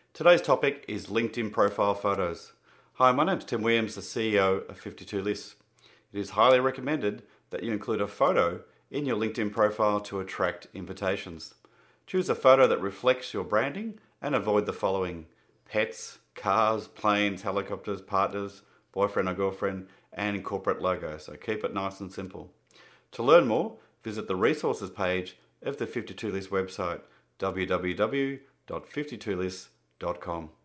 Today's topic is LinkedIn profile photos. Hi, my name is Tim Williams, the CEO of 52Lists. It is highly recommended that you include a photo in your LinkedIn profile to attract invitations. Choose a photo that reflects your branding and avoid the following: pets, cars, planes, helicopters, partners, boyfriend or girlfriend, and corporate logo. So keep it nice and simple. To learn more, visit the resources page of the 52Lists website, www.52lists.com.